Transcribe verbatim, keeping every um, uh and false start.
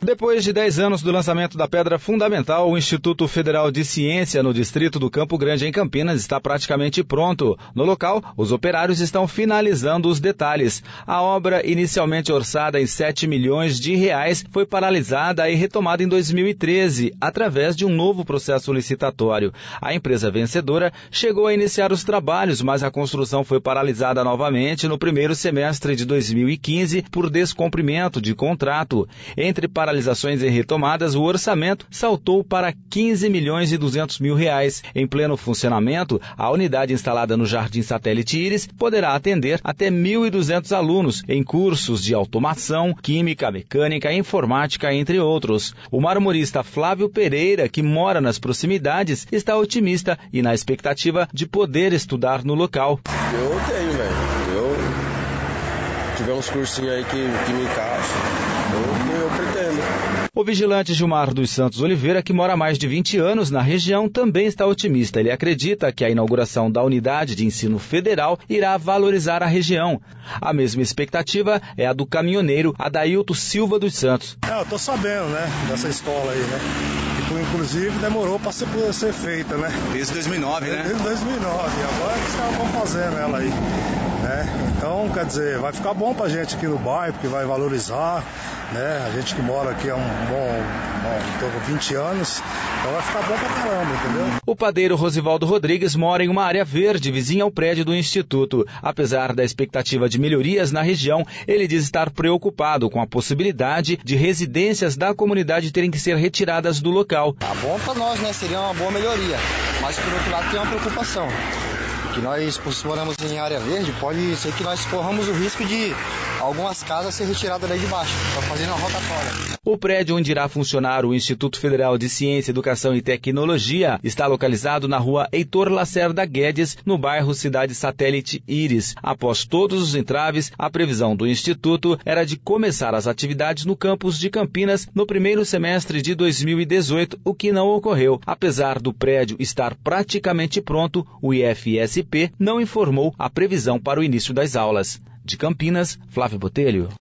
Depois de dez anos do lançamento da pedra fundamental, o Instituto Federal de Ciência no distrito do Campo Grande, em Campinas, está praticamente pronto. No local, os operários estão finalizando os detalhes. A obra, inicialmente orçada em sete milhões de reais, foi paralisada e retomada em dois mil e treze, através de um novo processo licitatório. A empresa vencedora chegou a iniciar os trabalhos, mas a construção foi paralisada novamente no primeiro semestre de dois mil e quinze por descumprimento de contrato. Entre paralisações e retomadas, o orçamento saltou para quinze milhões e duzentos mil reais. Em pleno funcionamento, a unidade instalada no Jardim Satélite Íris poderá atender até mil e duzentos alunos em cursos de automação, química, mecânica, informática, entre outros. O marmorista Flávio Pereira, que mora nas proximidades, está otimista e na expectativa de poder estudar no local. Eu tenho, velho. Eu tiver uns cursinhos aí que, que me encaixam, eu, eu pretendo. O vigilante Gilmar dos Santos Oliveira, que mora há mais de vinte anos na região, também está otimista. Ele acredita que a inauguração da unidade de ensino federal irá valorizar a região. A mesma expectativa é a do caminhoneiro Adailto Silva dos Santos. É, eu tô sabendo, né, dessa escola aí, né? Que, inclusive, demorou para ser, ser feita, né? Desde dois mil e nove, né? Desde dois mil e nove. Agora eles estavam fazendo ela aí. Né? Então, quer dizer, vai ficar bom pra gente aqui no bairro, porque vai valorizar, né? A gente que mora aqui há um bom, bom vinte anos, então vai ficar bom pra caramba, entendeu? O padeiro Rosivaldo Rodrigues mora em uma área verde, vizinha ao prédio do Instituto. Apesar da expectativa de melhorias na região, ele diz estar preocupado com a possibilidade de residências da comunidade terem que ser retiradas do local. Tá bom pra nós, né? Seria uma boa melhoria, mas por outro lado tem uma preocupação. Que nós, por moramos em área verde, pode ser que nós corramos o risco de algumas casas ser retiradas daí de baixo, para fazer uma rotatória. O prédio onde irá funcionar o Instituto Federal de Ciência, Educação e Tecnologia está localizado na rua Heitor Lacerda Guedes, no bairro Cidade Satélite Íris. Após todos os entraves, a previsão do Instituto era de começar as atividades no campus de Campinas no primeiro semestre de dois mil e dezoito, o que não ocorreu. Apesar do prédio estar praticamente pronto, o I F S P não informou a previsão para o início das aulas. De Campinas, Flávio Botelho.